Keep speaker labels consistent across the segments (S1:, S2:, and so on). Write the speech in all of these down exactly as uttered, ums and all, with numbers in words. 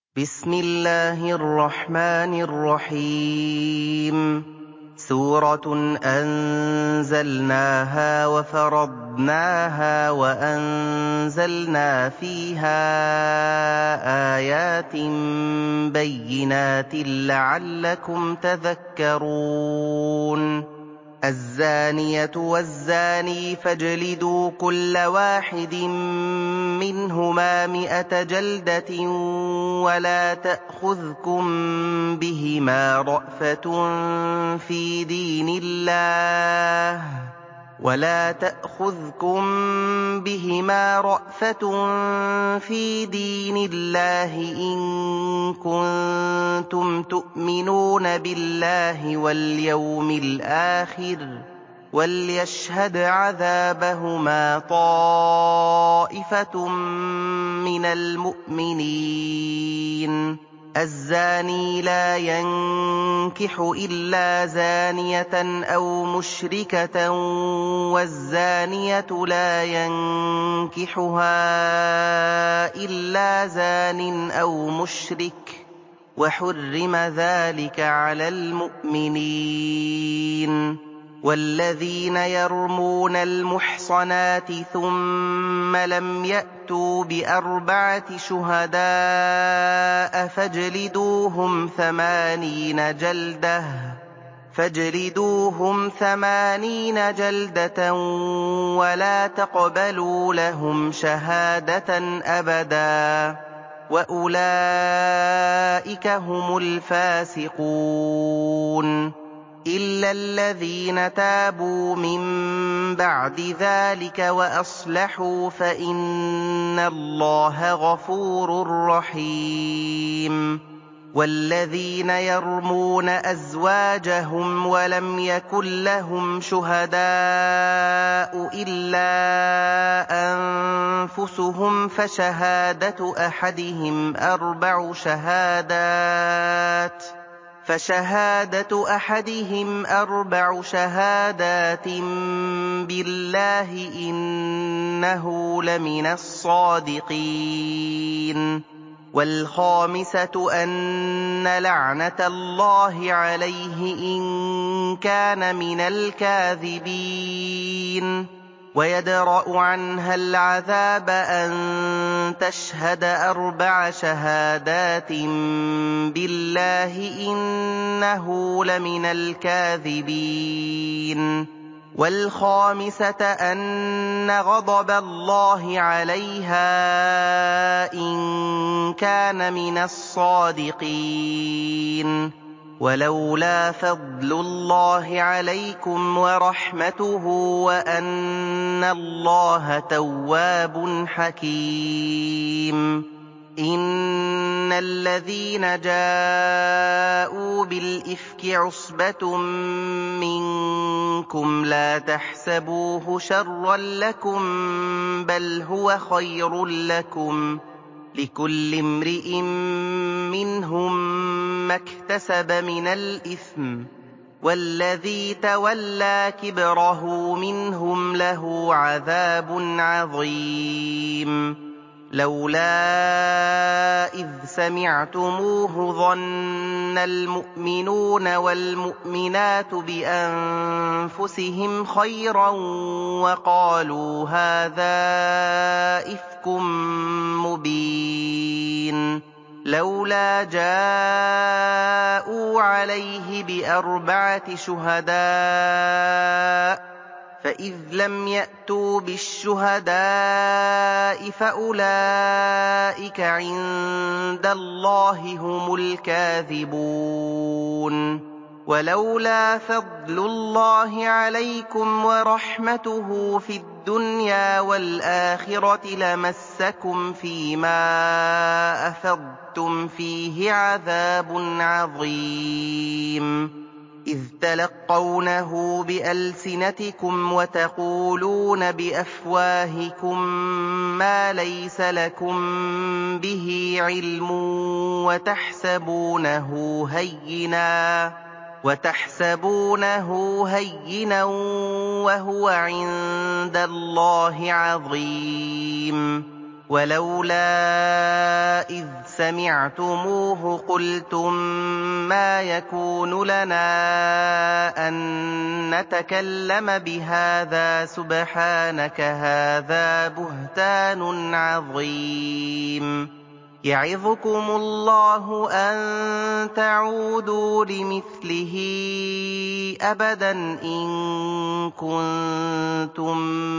S1: بسم الله الرحمن الرحيم سورة أنزلناها وفرضناها وأنزلنا فيها آيات بينات لعلكم تذكرون الزانية والزاني فاجلدوا كل واحد منهما مئة جلدة ولا تأخذكم بهما رأفة في دين الله ولا تأخذكم بهما رأفة في دين الله إن كنتم تؤمنون بالله واليوم الآخر وليشهد عذابهما طائفة من المؤمنين الزاني لا ينكح إلا زانية أو مشركة والزانية لا ينكحها إلا زان أو مشرك وحرم ذلك على المؤمنين والذين يرمون المحصنات ثم لم يأتوا بأربعة شهداء فاجلدوهم ثمانين جلدة فاجلدوهم ثمانين جلدة ولا تقبلوا لهم شهادة أبدا وأولئك هم الفاسقون إلا الذين تابوا من بعد ذلك وأصلحوا فإن الله غفور رحيم والذين يرمون أزواجهم ولم يكن لهم شهداء إلا أنفسهم فشهادة أحدهم أربع شهادات فشهادة أحدهم أربع شهادات بالله إنه لمن الصادقين والخامسة أن لعنة الله عليه إن كان من الكاذبين ويدرأ عنها العذاب أن تشهد أربع شهادات بالله إنه لمن الكاذبين والخامسة أن غضب الله عليها إن كان من الصادقين ولولا فضل الله عليكم ورحمته وأن الله تواب حكيم إن الذين جاءوا بالإفك عصبة منكم لا تحسبوه شرا لكم بل هو خير لكم لكل امرئ منهم ما اكتسب من الإثم والذي تولى كبره منهم له عذاب عظيم لولا إذ سمعتموه ظن المؤمنون والمؤمنات بأنفسهم خيرا وقالوا هذا إفك مبين لولا جاءوا عليه بأربعة شهداء فإذ لم يأتوا بالشهداء فأولئك عند الله هم الكاذبون ولولا فضل الله عليكم ورحمته في الدنيا والآخرة لمسكم فيما أفضتم فيه عذاب عظيم إذ تلقونه بألسنتكم وتقولون بأفواهكم ما ليس لكم به علم وتحسبونه هينا وتحسبونه هينا وهو عند الله عظيم ولولا إذ سَمِعْتُمُوهُ قُلْتُم مَّا يَكُونُ لَنَا أَن نَّتَكَلَّمَ بِهَٰذَا سُبْحَانَكَ هَٰذَا بُهْتَانٌ عَظِيمٌ يَعِظُكُمُ اللَّهُ أَن تَعُودُوا لِمِثْلِهِ أَبَدًا إِن كُنتُم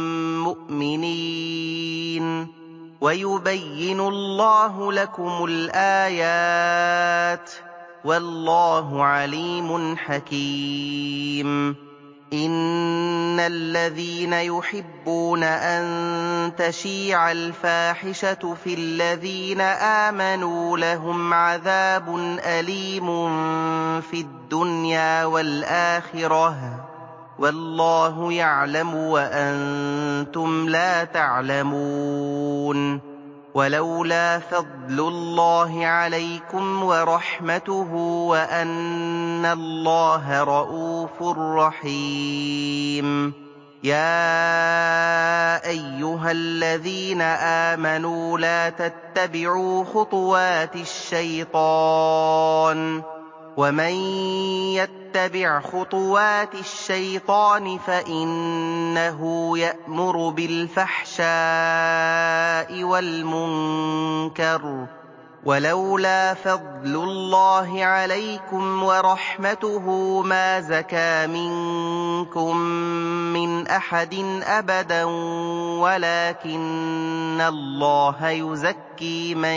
S1: مُّؤْمِنِينَ وَيُبَيِّنُ اللَّهُ لَكُمُ الْآيَاتِ وَاللَّهُ عَلِيمٌ حَكِيمٌ إِنَّ الَّذِينَ يُحِبُّونَ أَن تَشِيعَ الْفَاحِشَةُ فِي الَّذِينَ آمَنُوا لَهُمْ عَذَابٌ أَلِيمٌ فِي الدُّنْيَا وَالْآخِرَةِ وَاللَّهُ يَعْلَمُ وَأَنتُمْ لَا تَعْلَمُونَ وَلَوْلَا فَضْلُ اللَّهِ عَلَيْكُمْ وَرَحْمَتُهُ وَأَنَّ اللَّهَ رَءُوفٌ رَّحِيمٌ يَا أَيُّهَا الَّذِينَ آمَنُوا لَا تَتَّبِعُوا خُطُوَاتِ الشَّيْطَانِ وَمَن يَتَّبِعْ خُطُوَاتِ الشَّيْطَانِ فَإِنَّهُ يَأْمُرُ بِالْفَحْشَاءِ وَالْمُنكَرِ وَلَوْلَا فَضْلُ اللَّهِ عَلَيْكُمْ وَرَحْمَتُهُ مَا زَكَىٰ مِنكُم مِّنْ أَحَدٍ أَبَدًا وَلَٰكِنَّ اللَّهَ يُزَكِّي مَن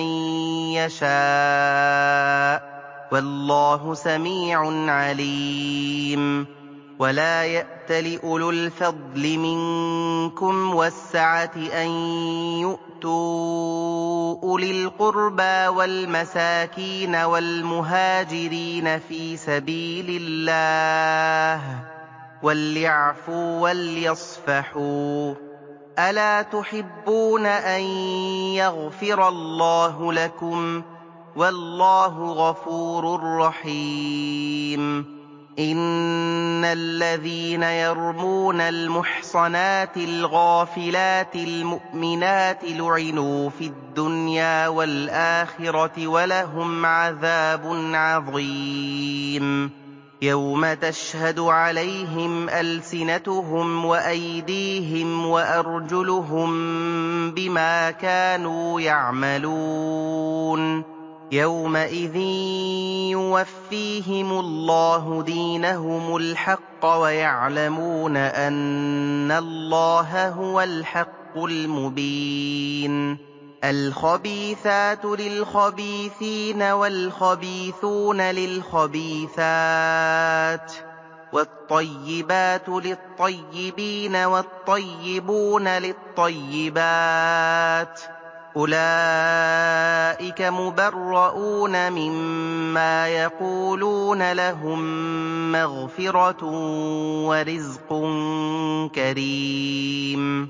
S1: يَشَاءُ وَاللَّهُ سَمِيعٌ عَلِيمٌ وَلَا يَأْتَلِ أُولُو الْفَضْلِ مِنكُمْ وَالسَّعَةِ أَن يُؤْتُوا أُولِي الْقُرْبَىٰ وَالْمَسَاكِينَ وَالْمُهَاجِرِينَ فِي سَبِيلِ اللَّهِ وَلْيَعْفُوا وَلْيَصْفَحُوا أَلَا تُحِبُّونَ أَن يَغْفِرَ اللَّهُ لَكُمْ ۗ وَاللَّهُ غَفُورٌ رَّحِيمٌ إِنَّ الَّذِينَ يَرْمُونَ الْمُحْصَنَاتِ الْغَافِلَاتِ الْمُؤْمِنَاتِ لُعِنُوا فِي الدُّنْيَا وَالْآخِرَةِ وَلَهُمْ عَذَابٌ عَظِيمٌ يَوْمَ تَشْهَدُ عَلَيْهِمْ أَلْسِنَتُهُمْ وَأَيْدِيهِمْ وَأَرْجُلُهُم بِمَا كَانُوا يَعْمَلُونَ يَوْمَئِذٍ يُوَفِّيهِمُ اللَّهُ دِينَهُمُ الْحَقَّ وَيَعْلَمُونَ أَنَّ اللَّهَ هُوَ الْحَقُّ الْمُبِينُ الْخَبِيثَاتُ لِلْخَبِيثِينَ وَالْخَبِيثُونَ لِلْخَبِيثَاتِ وَالطَّيِّبَاتُ لِلطَّيِّبِينَ وَالطَّيِّبُونَ لِلطَّيِّبَاتِ أُولَٰئِكَ مُبَرَّءُونَ مِمَّا يَقُولُونَ لَهُم مَّغْفِرَةٌ وَرِزْقٌ كَرِيمٌ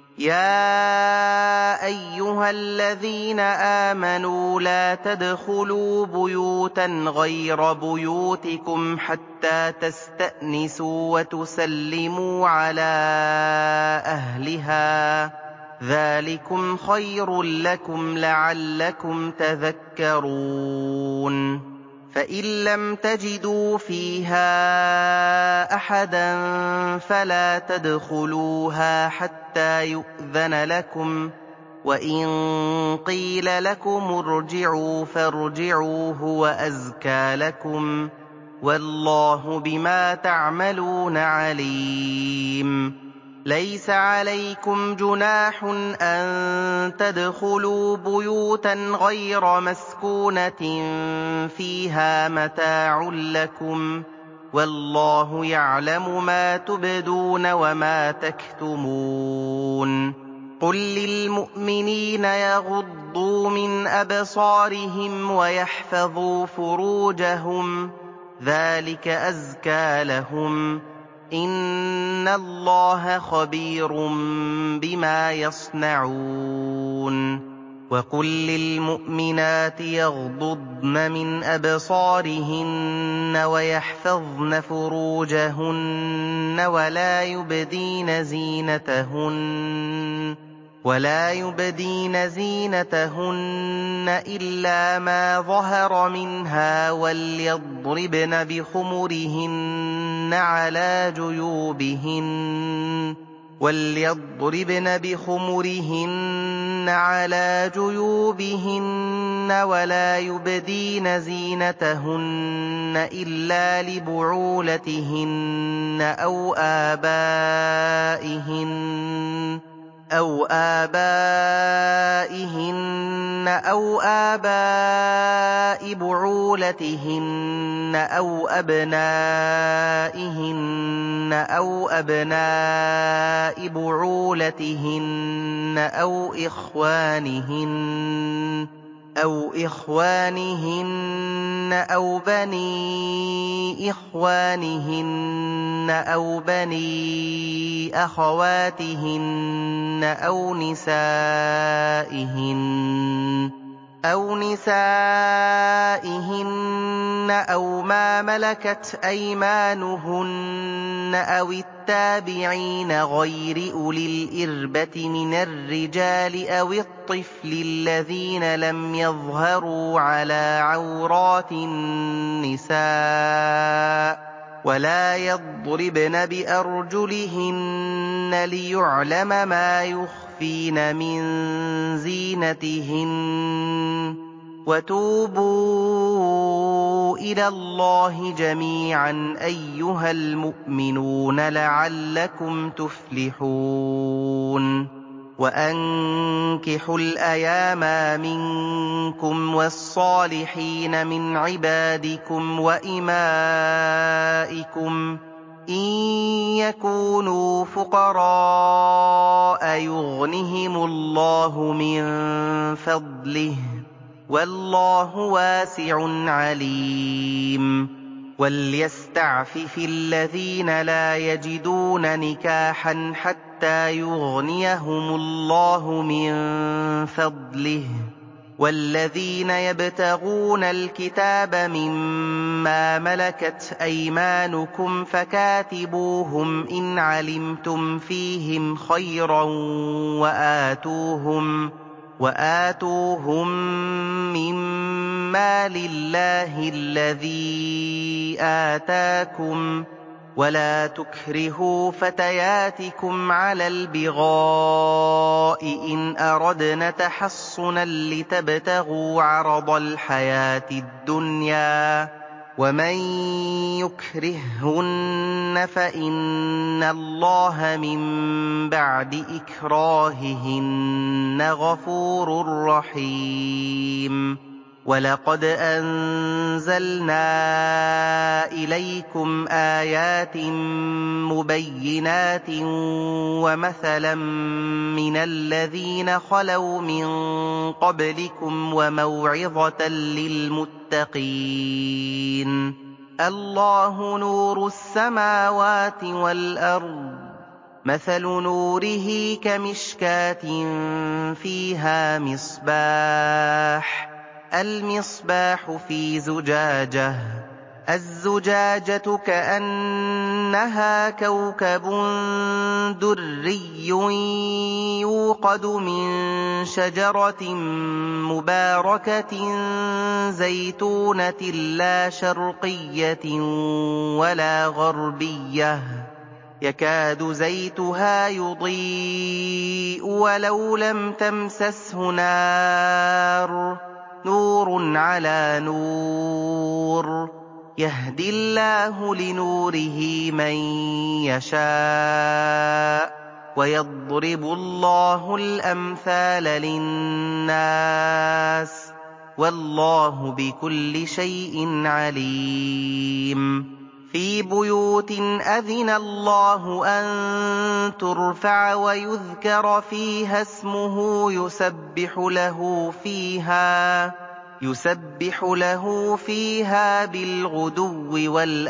S1: يَا أَيُّهَا الَّذِينَ آمَنُوا لَا تَدْخُلُوا بُيُوتًا غَيْرَ بُيُوتِكُمْ حَتَّىٰ تَسْتَأْنِسُوا وَتُسَلِّمُوا عَلَىٰ أَهْلِهَا ۚ ذَٰلِكُمْ خَيْرٌ لَّكُمْ لَعَلَّكُمْ تَذَكَّرُونَ فَإِن لَّمْ تَجِدُوا فِيهَا أَحَدًا فَلَا تَدْخُلُوهَا حَتَّىٰ يُؤْذَنَ لَكُمْ ۖ وَإِن قِيلَ لَكُمُ ارْجِعُوا فَارْجِعُوا هُوَ أَزْكَىٰ لَكُمْ ۚ وَاللَّهُ بِمَا تَعْمَلُونَ عَلِيمٌ لَيْسَ عَلَيْكُمْ جُنَاحٌ أَن تَدْخُلُوا بُيُوتًا غَيْرَ مَسْكُونَةٍ فِيهَا مَتَاعٌ لَّكُمْ ۚ وَاللَّهُ يَعْلَمُ مَا تُبْدُونَ وَمَا تَكْتُمُونَ قُل لِّلْمُؤْمِنِينَ يَغُضُّوا مِنْ أَبْصَارِهِمْ وَيَحْفَظُوا فُرُوجَهُمْ ۚ ذَٰلِكَ أَزْكَىٰ لَهُمْ ۗ إِنَّ اللَّهَ خَبِيرٌ بِمَا يَصْنَعُونَ وَقُل لِّلْمُؤْمِنَاتِ يَغْضُضْنَ مِنْ أَبْصَارِهِنَّ وَيَحْفَظْنَ فُرُوجَهُنَّ وَلَا يُبْدِينَ زِينَتَهُنَّ ولا يبدين زينتهن إلا ما ظهر منها وليضربن بخمرهن على جيوبهن وليضربن بخمرهن على جيوبهن ولا يبدين زينتهن إلا لبعولتهن أو آبائهن أو آبائهن أو آباء بعولتهن أو أبنائهن أو أبناء بعولتهن أو إخوانهن أو إخوانهن أو بني إخوانهن أو بني أخواتهن أو نسائهن أو نسائهن أو ما ملكت أيمانهن أو التابعين غير أولي الإربة من الرجال أو الطفل الذين لم يظهروا على عورات النساء ولا يضربن بأرجلهن ليعلم ما يخفين من زينتهن وتوبوا إلى الله جميعا أيها المؤمنون لعلكم تفلحون وأنكحوا الأيام منكم والصالحين من عبادكم وإمائكم إن يكونوا فقراء يغنهم الله من فضله والله واسع عليم وليستعفف الذين لا يجدون نكاحا حتى يغنيهم الله من فضله والذين يبتغون الكتاب مما ملكت أيمانكم فكاتبوهم إن علمتم فيهم خيرا وآتوهم وآتوهم مما لله الذي آتاكم ولا تكرهوا فتياتكم على البغاء إن أردنا تحصنا لتبتغوا عرض الحياة الدنيا ومن يكرههن فإن الله من بعد إكراههن غفور رحيم ولقد أنزلنا إليكم آيات مبينات ومثلا من الذين خلوا من قبلكم وموعظة للمتقين الله نور السماوات والأرض مثل نوره كمشكاة فيها مصباح المصباح في زجاجة الزجاجة كأنها كوكب دري يوقد من شجرة مباركة زيتونة لا شرقية ولا غربية يكاد زيتها يضيء ولو لم تمسسه نار نور على نور يهدي الله لنوره من يشاء ويضرب الله الأمثال للناس والله بكل شيء عليم في بيوت أذن الله أن ترفع ويذكر فيها اسمه يسبح له فيها يسبح له فيها بالغدو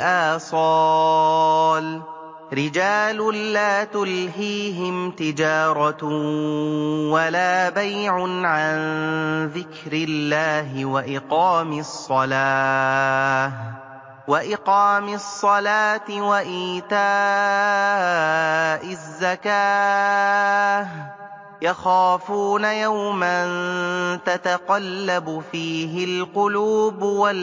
S1: والآصال رجال لا تلهيهم تجارة ولا بيع عن ذكر الله وإقام الصلاة وإقام الصلاة وإيتاء الزكاة يخافون يوما تتقلب فيه القلوب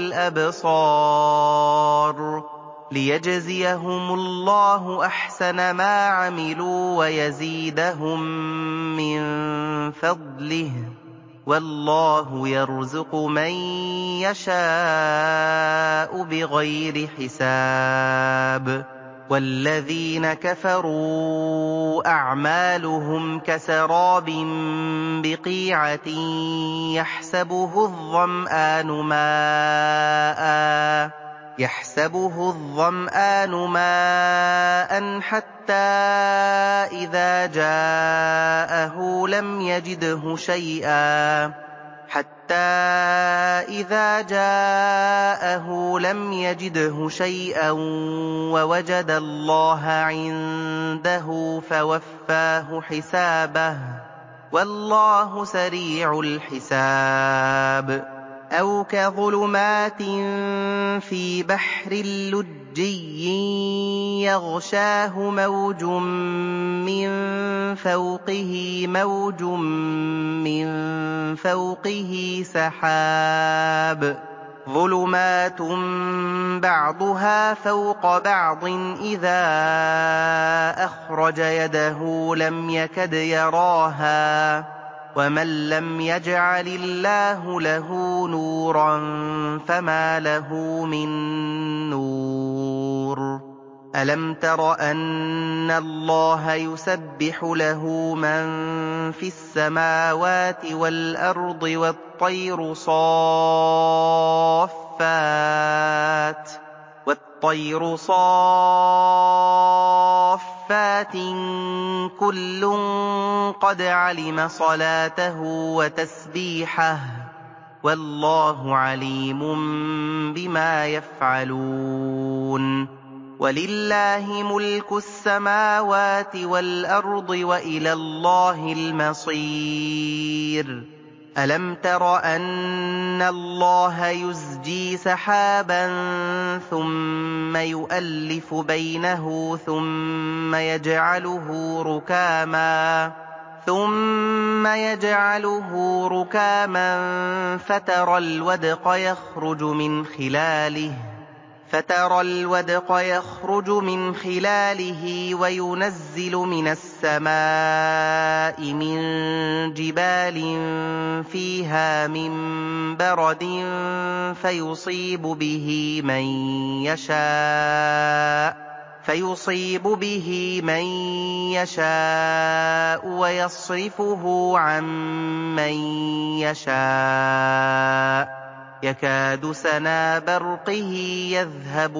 S1: والأبصار ليجزيهم الله أحسن ما عملوا ويزيدهم من فضله والله يرزق من يشاء بغير حساب والذين كفروا أعمالهم كسراب بقيعة يحسبه الظمآن ماءً يحسبه الظمآن ماءً حتى إذا جاءه لم يجده شيئا حتى إذا جاءه لم يجده شيئا ووجد الله عنده فوفاه حسابه والله سريع الحساب أو كظلمات في بحر لجي يغشاه موج من فوقه موج من فوقه سحاب ظلمات بعضها فوق بعض إذا أخرج يده لم يكد يراها ومن لم يجعل الله له نورا فما له من نور ألم تر أن الله يسبح له من في السماوات والأرض والطير صافات والطير صافات كل قد علم صلاته وتسبيحه والله عليم بما يفعلون ولله ملك السماوات والأرض وإلى الله المصير ألم تر أن الله يزجي سحابا ثم يؤلف بينه ثم يجعله ركاما ثم يجعله ركاما فترى الودق يخرج من خلاله فترى الودق يخرج من خلاله وينزل من السماء من جبال فيها من برد فيصيب به من يشاء فيصيب به من يشاء ويصرفه عن من يشاء يكاد سنا برقه يذهب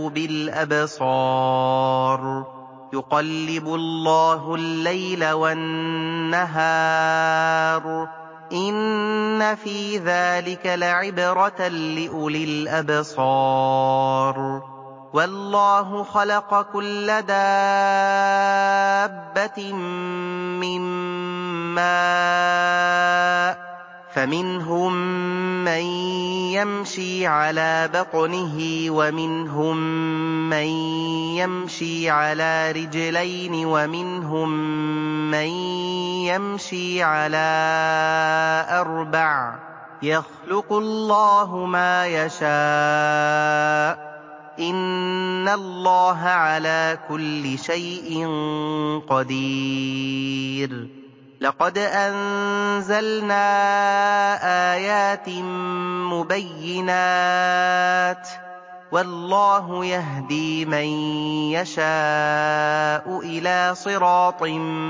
S1: بالأبصار يقلب الله الليل والنهار إن في ذلك لعبرة لأولي الأبصار والله خلق كل دابة من ماء فمنهم من يمشي على بطنه ومنهم من يمشي على رجلين ومنهم من يمشي على أربع يخلق الله ما يشاء إن الله على كل شيء قدير لقد أنزلنا آيات مبينات والله يهدي من يشاء إلى صراط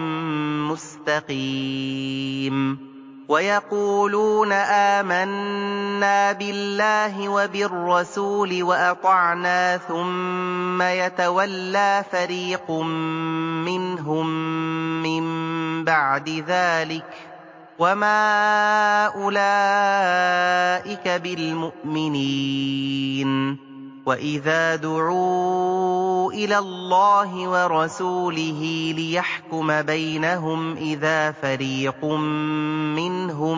S1: مستقيم ويقولون آمنا بالله وبالرسول وأطعنا ثم يتولى فريق منهم من بعد ذلك وما أولئك بالمؤمنين وإذا دعوا إلى الله ورسوله ليحكم بينهم إذا فريق منهم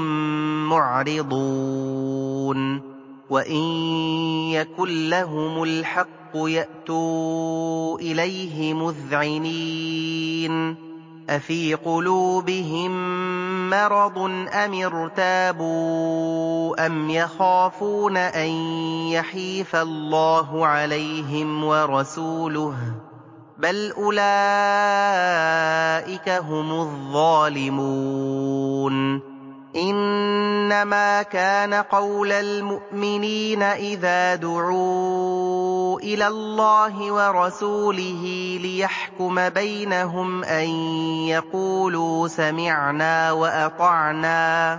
S1: معرضون وإن يكن لهم الحق يأتوا إليه مذعنين أفي قلوبهم مرض أم ارتابوا أم يخافون أن يحيف الله عليهم ورسوله بل أولئك هم الظالمون إنما كان قول المؤمنين إذا دعوا إلى الله ورسوله ليحكم بينهم أن يقولوا سمعنا وأطعنا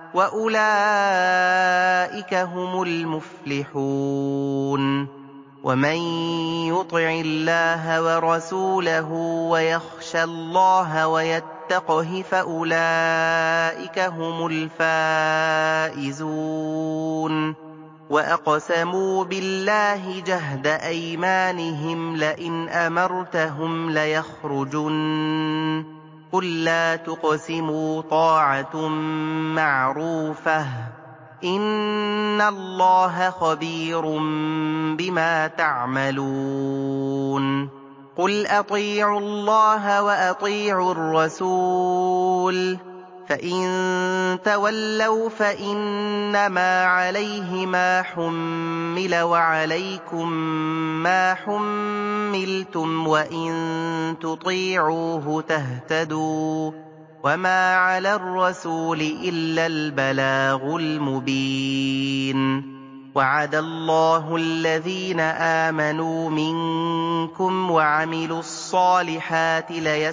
S1: وأولئك هم المفلحون ومن يطع الله ورسوله ويخشى الله ويتقه فأولئك هم الفائزون وأقسموا بالله جهد أيمانهم لئن أمرتهم ليخرجن قل لا تقسموا طاعة معروفة إن الله خبير بما تعملون قل أطيعوا الله وأطيعوا الرسول فإن تولوا فإنما عليه ما حمل وعليكم ما حملتم وإن تطيعوه تهتدوا وما على الرسول إلا البلاغ المبين وعد الله الذين آمنوا منكم وعملوا الصالحات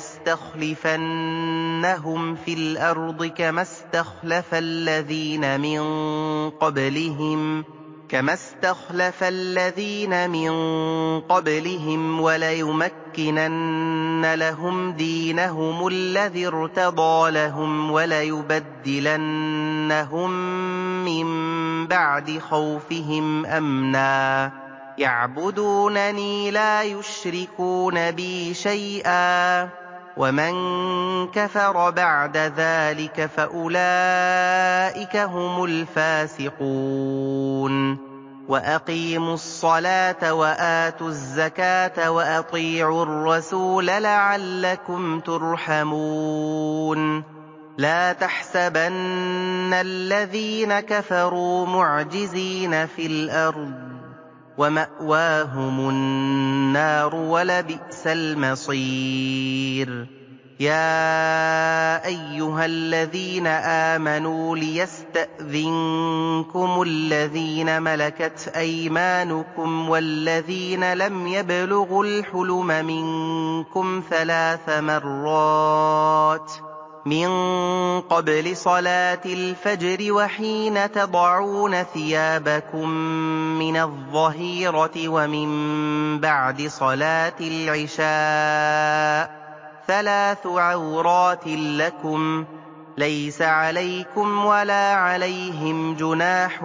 S1: ليستخلفنهم في الأرض كما استخلف الذين من قبلهم كما استخلف الذين من قبلهم وليمكنن لهم دينهم الذي ارتضى لهم وليبدلنهم من بعد خوفهم أمنا يعبدونني لا يشركون بي شيئا ومن كفر بعد ذلك فأولئك هم الفاسقون وأقيموا الصلاة وآتوا الزكاة وأطيعوا الرسول لعلكم ترحمون لا تحسبن الذين كفروا معجزين في الأرض ومأواهم النار ولبئس المصير يا أيها الذين آمنوا ليستأذنكم الذين ملكت أيمانكم والذين لم يبلغوا الحلم منكم ثلاث مرات من قبل صلاة الفجر وحين تضعون ثيابكم من الظهيرة ومن بعد صلاة العشاء ثلاث عورات لكم ليس عليكم ولا عليهم جناح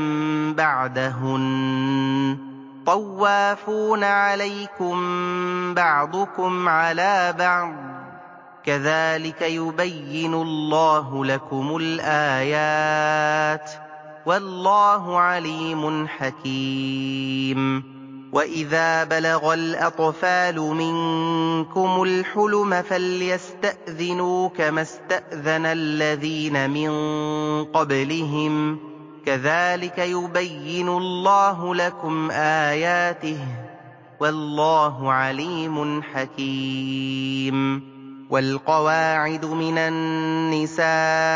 S1: بعدهن طوافون عليكم بعضكم على بعض كذلك يبين الله لكم الآيات والله عليم حكيم وإذا بلغ الأطفال منكم الحلم فليستأذنوا كما استأذن الذين من قبلهم كذلك يبين الله لكم آياته والله عليم حكيم والقواعد من النساء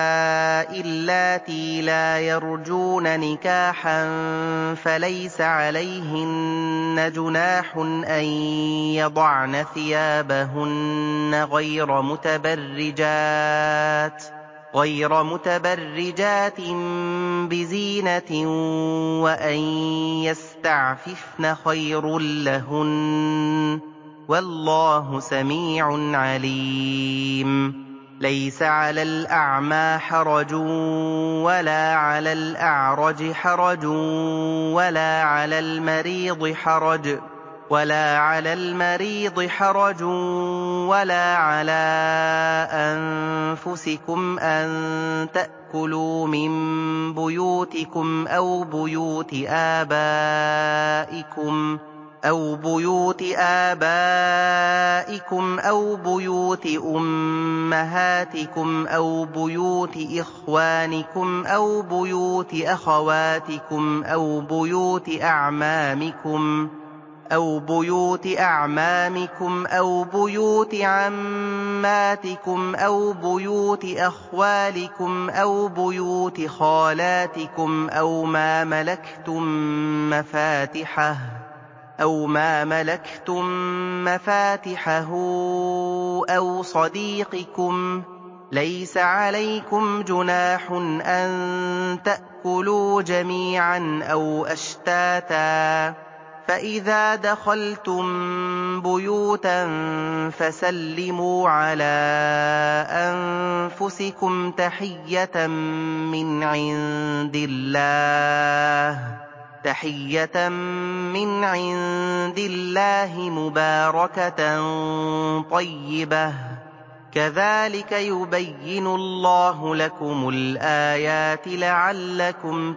S1: اللاتي لا يرجون نكاحا فليس عليهن جناح أن يضعن ثيابهن غير متبرجات غير متبرجات بزينة وأن يستعففن خير لهن والله سميع عليم ليس على الأعمى حرج ولا على الأعرج حرج ولا على المريض حرج ولا على المريض حرج ولا على أنفسكم أن تأكلوا من بيوتكم أو بيوت آبائكم أَوْ بُيُوتِ آبَائِكُمْ أَوْ بُيُوتِ أُمَّهَاتِكُمْ أَوْ بُيُوتِ إِخْوَانِكُمْ أَوْ بُيُوتِ أَخَوَاتِكُمْ أَوْ بُيُوتِ أَعْمَامِكُمْ أَوْ بُيُوتِ أَعْمَامِكُمْ أَوْ بُيُوتِ عَمَّاتِكُمْ أَوْ بُيُوتِ أَخْوَالِكُمْ أَوْ بُيُوتِ خَالَاتِكُمْ أَوْ مَا مَلَكْتُم مَّفَاتِحَهُ أَوْ مَا مَلَكْتُم مَّفَاتِحَهُ أَوْ صَدِيقِكُمْ ۚ لَيْسَ عَلَيْكُمْ جُنَاحٌ أَن تَأْكُلُوا جَمِيعًا أَوْ أَشْتَاتًا ۚ فَإِذَا دَخَلْتُم بُيُوتًا فَسَلِّمُوا عَلَىٰ أَنفُسِكُمْ تَحِيَّةً مِّنْ عِندِ اللَّهِ تَحِيَّةً مِّنْ عِندِ اللَّهِ مُبَارَكَةً طَيِّبَةً ۚ كَذَٰلِكَ يُبَيِّنُ اللَّهُ لَكُمُ الْآيَاتِ لَعَلَّكُمْ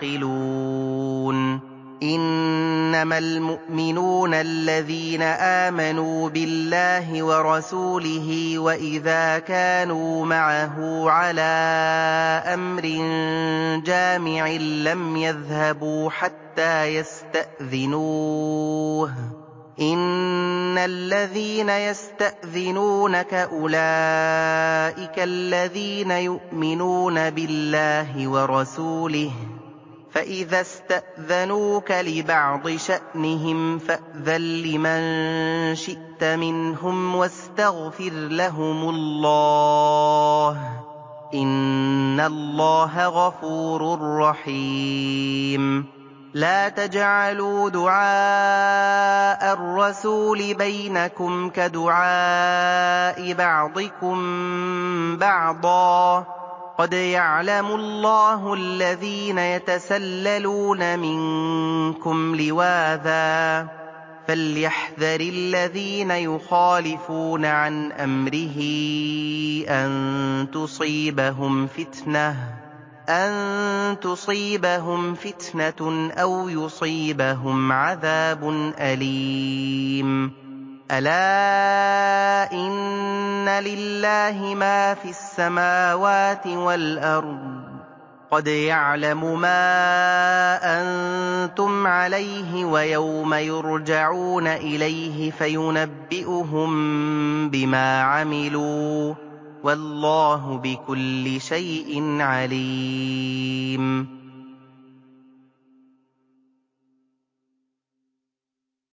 S1: تَعْقِلُونَ إِنَّمَا الْمُؤْمِنُونَ الَّذِينَ آمَنُوا بِاللَّهِ وَرَسُولِهِ وَإِذَا كَانُوا مَعَهُ عَلَىٰ أَمْرٍ جَامِعٍ لَّمْ يَذْهَبُوا حَتَّىٰ يَسْتَأْذِنُوهُ ۚ إِنَّ الَّذِينَ يَسْتَأْذِنُونَكَ أُولَٰئِكَ الَّذِينَ يُؤْمِنُونَ بِاللَّهِ وَرَسُولِهِ ۚ فَإِذَا اسْتَأْذَنُوكَ لِبَعْضِ شَأْنِهِمْ فَأْذَن لِّمَن شِئْتَ مِنْهُمْ وَاسْتَغْفِرْ لَهُمُ اللَّهَ ۚ إِنَّ اللَّهَ غَفُورٌ رَّحِيمٌ لَا تَجْعَلُوا دُعَاءَ الرَّسُولِ بَيْنَكُمْ كَدُعَاءِ بَعْضِكُم بَعْضًا ۚ قَدْ يَعْلَمُ اللَّهُ الَّذِينَ يَتَسَلَّلُونَ مِنكُمْ لِوَاذًا ۚ فَلْيَحْذَرِ الَّذِينَ يُخَالِفُونَ عَنْ أَمْرِهِ أَن تُصِيبَهُمْ فِتْنَةٌ أَن تصيبهم فِتْنَةٌ أَوْ يُصِيبَهُمْ عَذَابٌ أَلِيمٌ أَلَا إِنَّ لِلَّهِ مَا فِي السَّمَاوَاتِ وَالْأَرْضِ ۚ قَدْ يَعْلَمُ مَا أَنتُمْ عَلَيْهِ وَيَوْمَ يُرْجَعُونَ إِلَيْهِ فَيُنَبِّئُهُم بِمَا عَمِلُوا ۗ وَاللَّهُ بِكُلِّ شَيْءٍ عَلِيمٌ